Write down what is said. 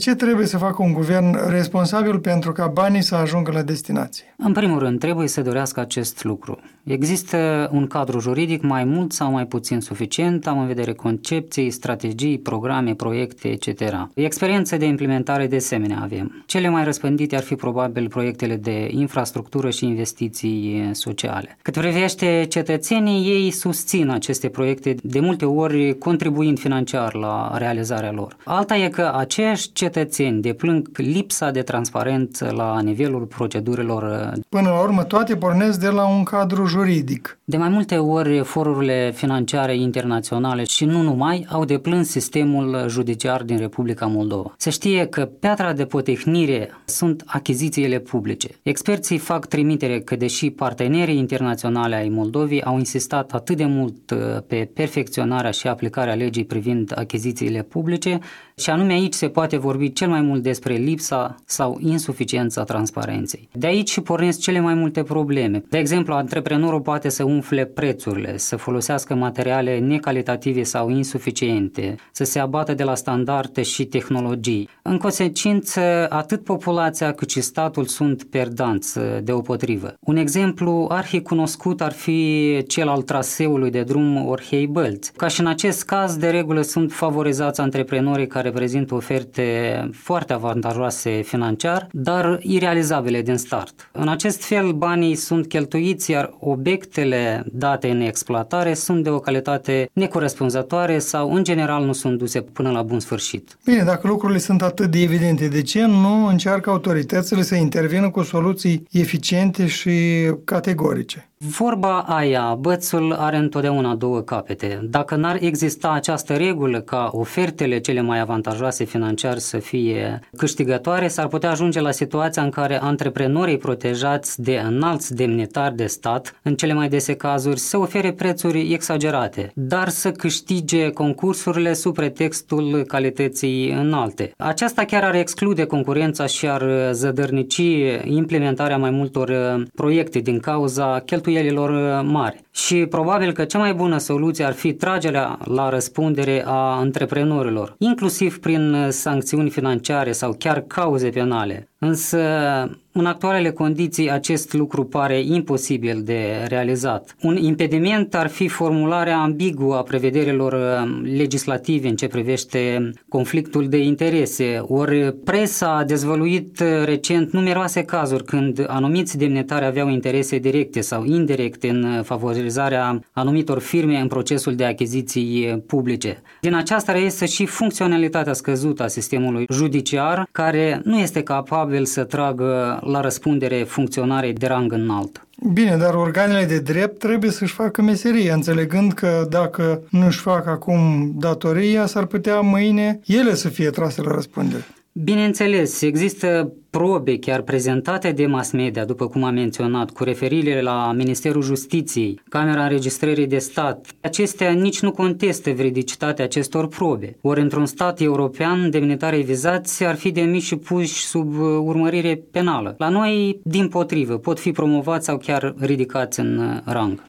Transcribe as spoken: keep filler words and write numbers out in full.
Ce trebuie să facă un guvern responsabil pentru ca banii să ajungă la destinație? În primul rând, trebuie să dorească acest lucru. Există un cadru juridic mai mult sau mai puțin suficient, am în vedere concepții, strategii, programe, proiecte, et cetera. Experiență de implementare de asemenea avem. Cele mai răspândite ar fi probabil proiectele de infrastructură și investiții sociale. Cât privește cetățenii, ei susțin aceste proiecte, de multe ori contribuind financiar la realizarea lor. Alta e că aceiași cetățeni deplâng lipsa de transparență la nivelul procedurilor. Până la urmă, toate pornesc de la un cadru juridic. De mai multe ori, forurile financiare internaționale și nu numai au deplâns sistemul judiciar din Republica Moldova. Se știe că piatra de potihnire sunt achizițiile publice. Experții fac trimitere că deși partenerii internaționale ai Moldovei au insistat atât de mult pe perfecționarea și aplicarea legii privind achizițiile publice, și anume aici se poate vorbi cel mai mult despre lipsa sau insuficiența transparenței. De aici și pornesc cele mai multe probleme. De exemplu, antreprenorul poate să umfle prețurile, să folosească materiale necalitative sau insuficiente, să se abată de la standarde și tehnologii. În consecință, atât populația cât și statul sunt perdanți deopotrivă. Un exemplu arhicunoscut ar fi cel al traseului de drum Orhei-Bălți. Ca și în acest caz, de regulă sunt favorizați antreprenorii care prezintă oferte foarte avantajoase financiar, dar irealizabile din start. În acest fel, banii sunt cheltuiți, iar obiectele date în exploatare sunt de o calitate necorespunzătoare sau, în general, nu sunt duse până la bun sfârșit. Bine, dacă lucrurile sunt atât de evidente, de ce nu încearcă autoritățile să intervină cu soluții eficiente și categorice? Vorba aia, bățul are întotdeauna două capete. Dacă n-ar exista această regulă ca ofertele cele mai avantajoase financiar să fie câștigătoare, s-ar putea ajunge la situația în care antreprenorii protejați de înalți demnitari de stat, în cele mai dese cazuri, să ofere prețuri exagerate, dar să câștige concursurile sub pretextul calității înalte. Aceasta chiar ar exclude concurența și ar zădărnici implementarea mai multor proiecte din cauza cheltuielilor mari. Și probabil că cea mai bună soluție ar fi tragerea la răspundere a antreprenorilor, inclusiv prin sancțiuni financiare sau chiar cauze penale. Însă, în actualele condiții, acest lucru pare imposibil de realizat. Un impediment ar fi formularea ambiguă a prevederilor legislative în ce privește conflictul de interese. Ori presa a dezvăluit recent numeroase cazuri când anumiți demnitari aveau interese directe sau indirecte în favorizarea anumitor firme în procesul de achiziții publice. Din aceasta reiese și funcționalitatea scăzută a sistemului judiciar, care nu este capabil să tragă la răspundere funcționarii de rang înalt. Bine, dar organele de drept trebuie să-și facă meseria, înțelegând că dacă nu își fac acum datoria, s-ar putea mâine ele să fie trase la răspundere. Bineînțeles, există probe chiar prezentate de mass media, după cum am menționat, cu referire la Ministerul Justiției, Camera Înregistrării de Stat. Acestea nici nu contestă veridicitatea acestor probe. Ori într-un stat european, demnitarii vizați ar fi demiși și puși sub urmărire penală. La noi, dimpotrivă, pot fi promovați sau chiar ridicați în rang.